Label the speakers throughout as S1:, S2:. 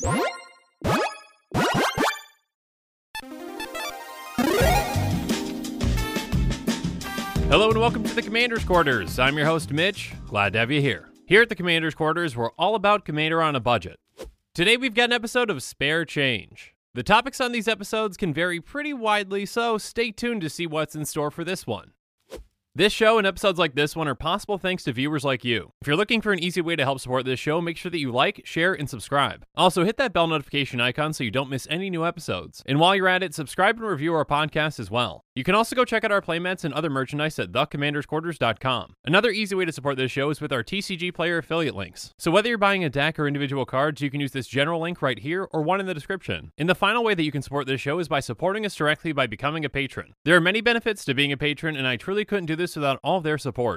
S1: Hello and welcome to the Commander's Quarters. I'm your host, Mitch. Glad to have you here. Here at the Commander's Quarters, we're all about Commander on a budget. Today we've got an episode of Spare Change. The topics on these episodes can vary pretty widely, so stay tuned to see what's in store for this one. This show and episodes like this one are possible thanks to viewers like you. If you're looking for an easy way to help support this show, make sure that you like, share, and subscribe. Also, hit that bell notification icon so you don't miss any new episodes. And while you're at it, subscribe and review our podcast as well. You can also go check out our playmats and other merchandise at thecommandersquarters.com. Another easy way to support this show is with our TCG player affiliate links. So whether you're buying a deck or individual cards, you can use this general link right here or one in the description. And the final way that you can support this show is by supporting us directly by becoming a patron. There are many benefits to being a patron, and I truly couldn't do this without all of their support.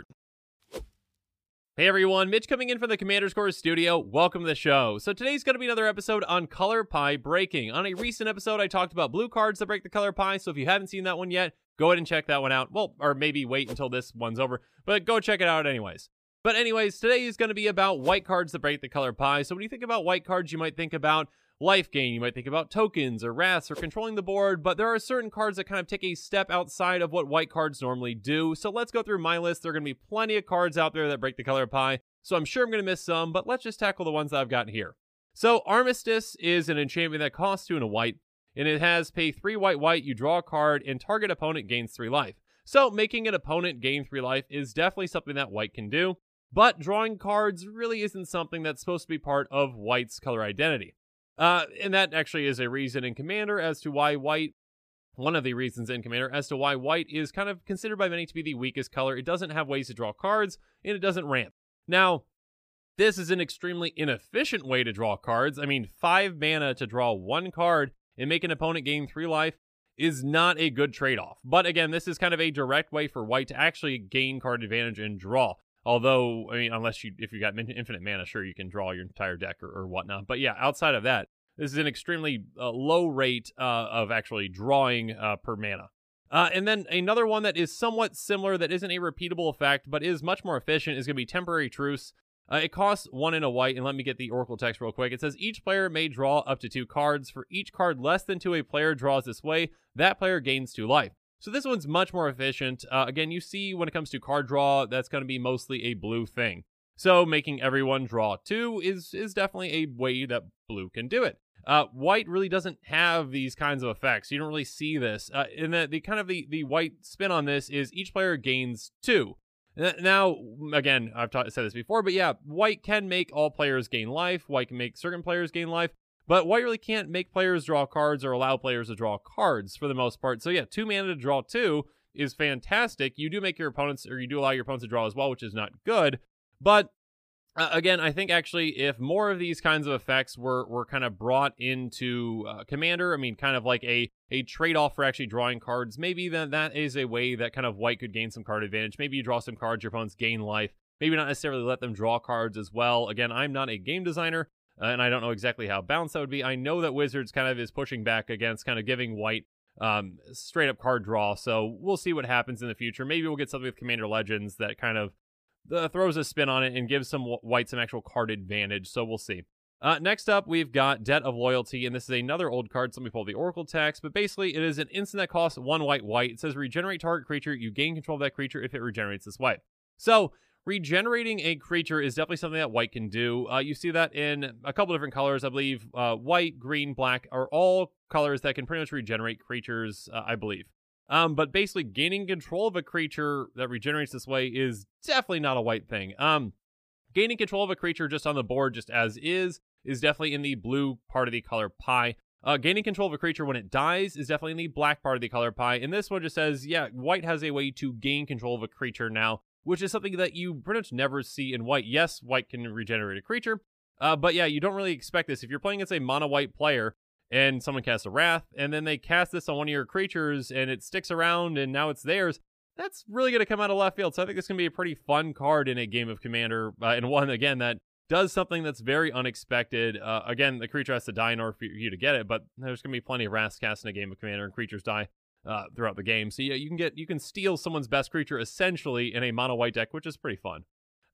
S1: Hey everyone, Mitch coming in from the Commander's Quarters studio. Welcome to the show. So today's going to be another episode on color pie breaking. On a recent episode, I talked about blue cards that break the color pie, so if you haven't seen that one yet, go ahead and check that one out. Well, or maybe wait until this one's over, but go check it out anyways. But anyways, today is going to be about white cards that break the color pie. So when you think about white cards, you might think about life gain, you might think about tokens or wraths or controlling the board, but there are certain cards that kind of take a step outside of what white cards normally do. So let's go through my list. There are going to be plenty of cards out there that break the color pie, so I'm sure I'm going to miss some, but let's just tackle the ones that I've got here. So Armistice is an enchantment that costs 2 and a white, and it has pay 3 white, you draw a card, and target opponent gains 3 life. So making an opponent gain 3 life is definitely something that white can do, but drawing cards really isn't something that's supposed to be part of white's color identity. And that actually is a reason in Commander as to why white, one of the reasons in Commander as to why white is kind of considered by many to be the weakest color. It doesn't have ways to draw cards, and it doesn't ramp. Now, this is an extremely inefficient way to draw cards. I mean, 5 mana to draw 1 card and make an opponent gain 3 life is not a good trade-off. But again, this is kind of a direct way for white to actually gain card advantage and draw. Although, I mean, if you got infinite mana, sure, you can draw your entire deck or whatnot. But yeah, outside of that, this is an extremely low rate of actually drawing per mana. And then another one that is somewhat similar, that isn't a repeatable effect, but is much more efficient, is going to be Temporary Truce. It costs 1 and a white, and let me get the Oracle text real quick. It says, each player may draw up to 2 cards. For each card less than 2 a player draws this way, that player gains 2 life. So this one's much more efficient. Again, you see when it comes to card draw, that's going to be mostly a blue thing. So making everyone draw 2 is definitely a way that blue can do it. White really doesn't have these kinds of effects. You don't really see this. And the white spin on this is each player gains 2. Now, again, I've said this before, but yeah, white can make all players gain life. White can make certain players gain life. But white really can't make players draw cards or allow players to draw cards for the most part. So yeah, 2 mana to draw 2 is fantastic. You do make your opponents, or you do allow your opponents to draw as well, which is not good. But again, I think actually if more of these kinds of effects were kind of brought into Commander, I mean, kind of like a trade-off for actually drawing cards, maybe then that is a way that kind of white could gain some card advantage. Maybe you draw some cards, your opponents gain life. Maybe not necessarily let them draw cards as well. Again, I'm not a game designer, and I don't know exactly how balanced that would be. I know that Wizards kind of is pushing back against kind of giving white straight up card draw, so we'll see what happens in the future. Maybe we'll get something with Commander Legends that kind of throws a spin on it and gives some white some actual card advantage, so we'll see. Next up, we've got Debt of Loyalty, and this is another old card, so let me pull the Oracle text, but basically it is an instant that costs 1 white. It says regenerate target creature, you gain control of that creature if it regenerates this way. So regenerating a creature is definitely something that white can do. You see that in a couple different colors. I believe white, green, black are all colors that can pretty much regenerate creatures, I believe. But basically gaining control of a creature that regenerates this way is definitely not a white thing. Gaining control of a creature just on the board, just as is definitely in the blue part of the color pie. Gaining control of a creature when it dies is definitely in the black part of the color pie. And this one just says, yeah, white has a way to gain control of a creature now, which is something that you pretty much never see in white. Yes, white can regenerate a creature, but yeah, you don't really expect this. If you're playing against a mono-white player and someone casts a Wrath, and then they cast this on one of your creatures, and it sticks around, and now it's theirs, that's really going to come out of left field. So I think this can be a pretty fun card in a game of Commander, and one, again, that does something that's very unexpected. Again, the creature has to die in order for you to get it, but there's going to be plenty of Wraths cast in a game of Commander, and creatures die throughout the game. So yeah, you can steal someone's best creature essentially in a mono white deck, which is pretty fun.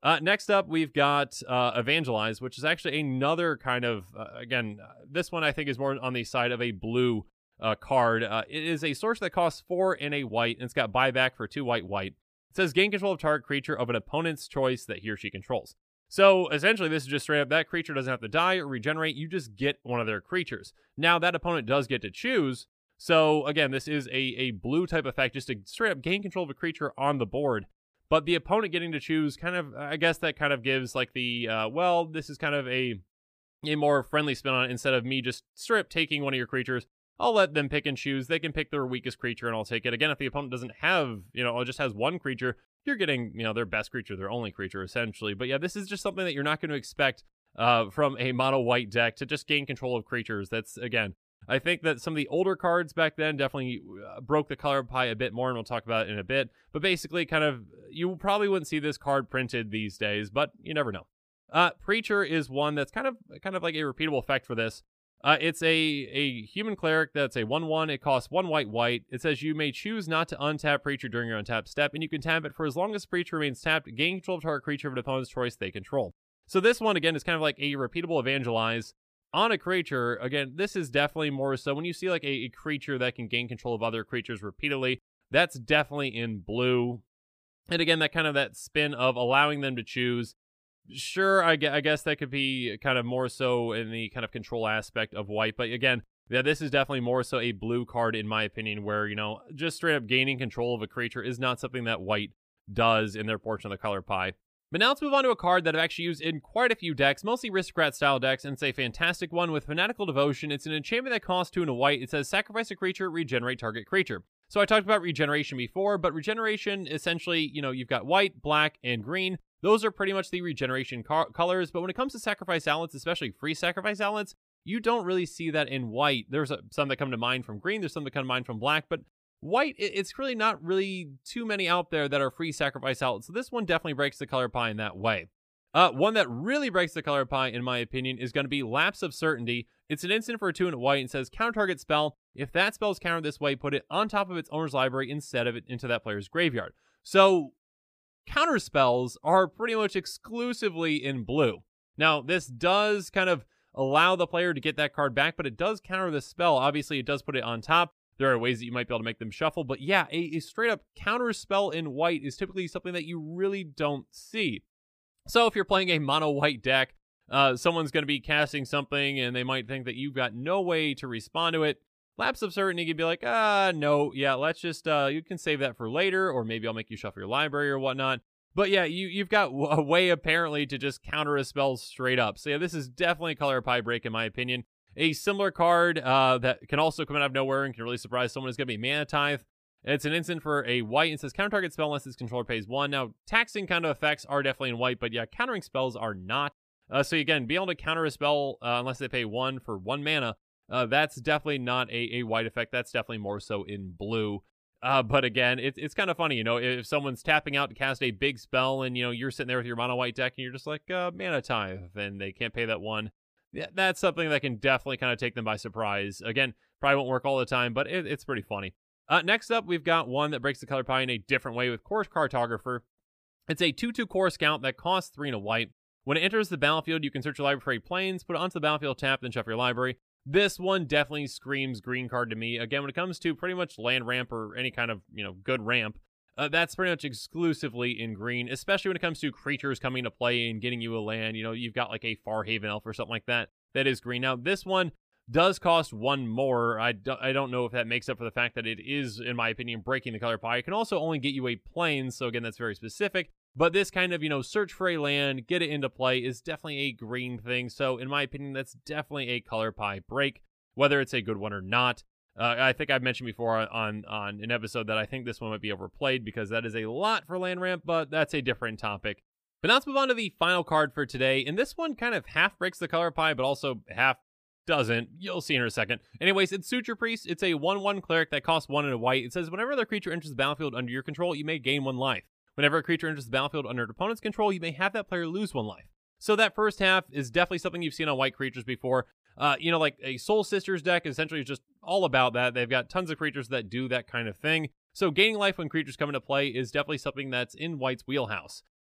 S1: Next up, we've got Evangelize, which is actually another kind of, again, this one I think is more on the side of a blue card. It is a sorcerer that costs 4 and a white, and it's got buyback for 2 white, white. It says gain control of target creature of an opponent's choice that he or she controls. So essentially, this is just straight up, that creature doesn't have to die or regenerate, you just get one of their creatures. Now, that opponent does get to choose, so again, this is a blue type effect, just to straight up gain control of a creature on the board. But the opponent getting to choose kind of, I guess that kind of gives like the, well, this is kind of a more friendly spin on it. Instead of me just straight up taking one of your creatures, I'll let them pick and choose. They can pick their weakest creature and I'll take it. Again, if the opponent doesn't have, or just has one creature, you're getting, their best creature, their only creature, essentially. But yeah, this is just something that you're not going to expect from a mono white deck, to just gain control of creatures. That's, again, I think that some of the older cards back then definitely broke the color pie a bit more, and we'll talk about it in a bit. But basically, kind of, you probably wouldn't see this card printed these days, but you never know. Preacher is one that's kind of like a repeatable effect for this. It's a human cleric that's a 1/1. It costs 1 white, white. It says you may choose not to untap Preacher during your untap step, and you can tap it for as long as Preacher remains tapped. Gain control of target creature of an opponent's choice they control. So this one, again, is kind of like a repeatable Evangelize on a creature. Again, this is definitely more so when you see like a creature that can gain control of other creatures repeatedly, that's definitely in blue. And again, that spin of allowing them to choose. Sure, I guess that could be kind of more so in the kind of control aspect of white. But again, yeah, this is definitely more so a blue card in my opinion, where, just straight up gaining control of a creature is not something that white does in their portion of the color pie. But now let's move on to a card that I've actually used in quite a few decks, mostly Aristocrat-style decks, and it's a fantastic one with Fanatical Devotion. It's an enchantment that costs 2 and a white. It says sacrifice a creature, regenerate target creature. So I talked about regeneration before, but regeneration, essentially, you've got white, black, and green. Those are pretty much the regeneration colors, but when it comes to sacrifice outlets, especially free sacrifice outlets, you don't really see that in white. There's some that come to mind from green, there's some that come to mind from black, but white, it's really not really too many out there that are free sacrifice outlets. So this one definitely breaks the color pie in that way. One that really breaks the color pie, in my opinion, is going to be Lapse of Certainty. It's an instant for a 2 and a white and says counter target spell. If that spell is countered this way, put it on top of its owner's library instead of it into that player's graveyard. So counter spells are pretty much exclusively in blue. Now, this does kind of allow the player to get that card back, but it does counter the spell. Obviously, it does put it on top. There are ways that you might be able to make them shuffle, but yeah, a straight up counter spell in white is typically something that you really don't see. So if you're playing a mono white deck, someone's going to be casting something and they might think that you've got no way to respond to it. Lapse of Certainty could be like, no, yeah, let's just, you can save that for later, or maybe I'll make you shuffle your library or whatnot. But yeah, you've got a way apparently to just counter a spell straight up. So yeah, this is definitely a color pie break in my opinion. A similar card that can also come out of nowhere and can really surprise someone is going to be Mana Tithe. It's an instant for a white and says counter target spell unless its controller pays 1. Now, taxing kind of effects are definitely in white, but yeah, countering spells are not. So again, be able to counter a spell unless they pay 1 for 1 mana, that's definitely not a white effect. That's definitely more so in blue. But again, it's kind of funny, if someone's tapping out to cast a big spell and, you're sitting there with your mono white deck and you're just like, Mana Tithe, and they can't pay that 1. Yeah, that's something that can definitely kind of take them by surprise. Again, probably won't work all the time, but it's pretty funny. Next up, we've got one that breaks the color pie in a different way with Chorus Cartographer. It's a 2/2 core scout that costs 3 and a white. When it enters the battlefield, you can search your library for 8 planes, put it onto the battlefield, tap, then shuffle your library. This one definitely screams green card to me. Again, when it comes to pretty much land ramp or any kind of, good ramp, that's pretty much exclusively in green, especially when it comes to creatures coming to play and getting you a land. You've got like a Farhaven Elf or something like that. That is green. Now, this one does cost 1 more. I don't know if that makes up for the fact that it is, in my opinion, breaking the color pie. It can also only get you a plane, so again, that's very specific. But this kind of, search for a land, get it into play is definitely a green thing. So in my opinion, that's definitely a color pie break, whether it's a good one or not. I think I've mentioned before on an episode that I think this one might be overplayed because that is a lot for land ramp, but that's a different topic. But now let's move on to the final card for today. And this one kind of half breaks the color pie, but also half doesn't. You'll see in a second. Anyways, it's Suture Priest. It's a 1/1 cleric that costs 1 and a white. It says whenever other creature enters the battlefield under your control, you may gain 1 life. Whenever a creature enters the battlefield under an opponent's control, you may have that player lose 1 life. So that first half is definitely something you've seen on white creatures before. Like a Soul Sisters deck essentially is just all about that. They've got tons of creatures that do that kind of thing. So gaining life when creatures come into play is definitely something that's in white's wheelhouse.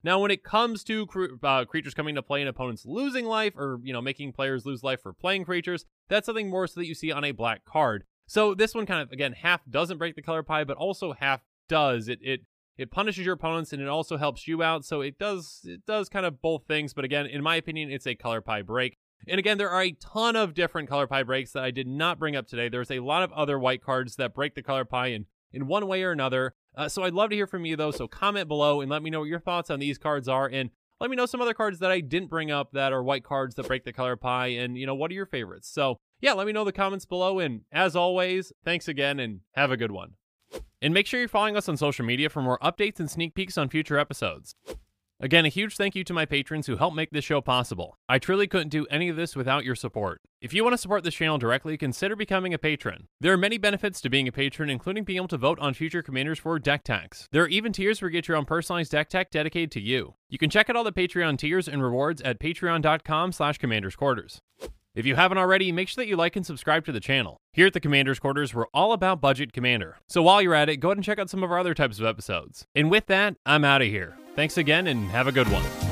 S1: Now, when it comes to creatures coming into play and opponents losing life, or, making players lose life for playing creatures, that's something more so that you see on a black card. So this one kind of, again, half doesn't break the color pie, but also half does. It punishes your opponents and it also helps you out. So it does kind of both things. But again, in my opinion, it's a color pie break. And again, there are a ton of different color pie breaks that I did not bring up today. There's a lot of other white cards that break the color pie in one way or another. So I'd love to hear from you, though. So comment below and let me know what your thoughts on these cards are. And let me know some other cards that I didn't bring up that are white cards that break the color pie. And, what are your favorites? So yeah, let me know in the comments below. And as always, thanks again and have a good one. And make sure you're following us on social media for more updates and sneak peeks on future episodes. Again, a huge thank you to my patrons who help make this show possible. I truly couldn't do any of this without your support. If you want to support this channel directly, consider becoming a patron. There are many benefits to being a patron, including being able to vote on future commanders for deck techs. There are even tiers where you get your own personalized deck tech dedicated to you. You can check out all the Patreon tiers and rewards at patreon.com/commandersquarters. If you haven't already, make sure that you like and subscribe to the channel. Here at the Commander's Quarters, we're all about budget commander. So while you're at it, go ahead and check out some of our other types of episodes. And with that, I'm out of here. Thanks again and have a good one.